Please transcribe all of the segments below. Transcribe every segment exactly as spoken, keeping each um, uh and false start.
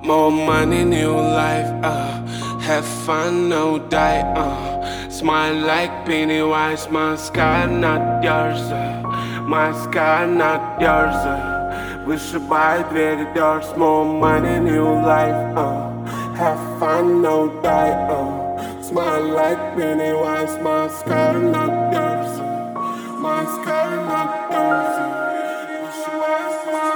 More money, new life, uh have fun, no die, uh smile like Pennywise, my sky not yours, uh my sky not yours, uh вышибай двери doors. More money, new life, uh have fun, no die, uh smile like Pennywise, my sky not yours, uh my sky not yours, uh вышибай my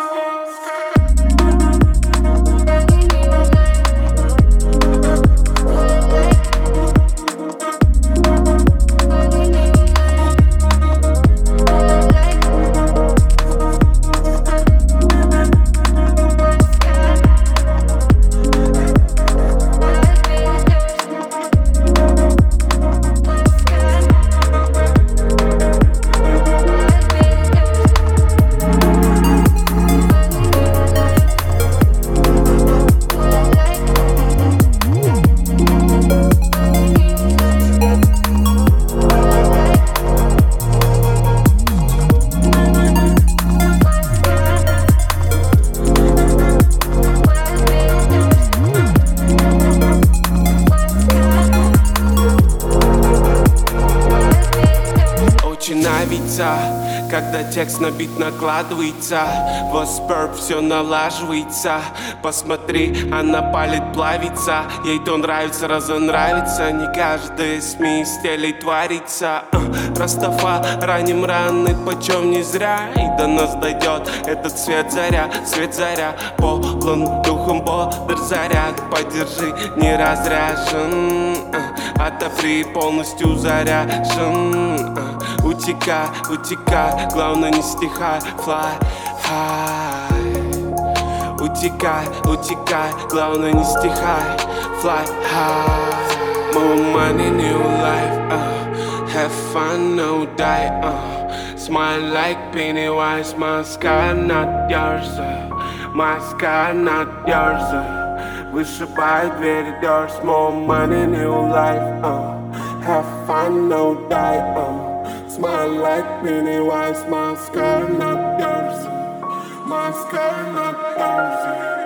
нравится, когда текст на бит накладывается, восперп все налаживается. Посмотри, она палит, плавится, ей то нравится, разонравится. Не каждый СМИ стелей творится. Растафа раним раны, почем не зря. И до нас дойдет этот свет заря, свет заря. Полон духом бодр заряд, поддержи, не разряжен. Отопри, полностью заряжен. Утекай, утекай, главное не стихай. Fly high. Утекай, утекай, главное не стихай. Fly high. More money, new life, uh have fun, no die, uh smile like Pennywise, my sky not yours, uh my sky not yours, uh вышибай двери doors. More money, new life, uh have fun, no die, uh smile like Pennywise, my sky not yours, my sky not yours.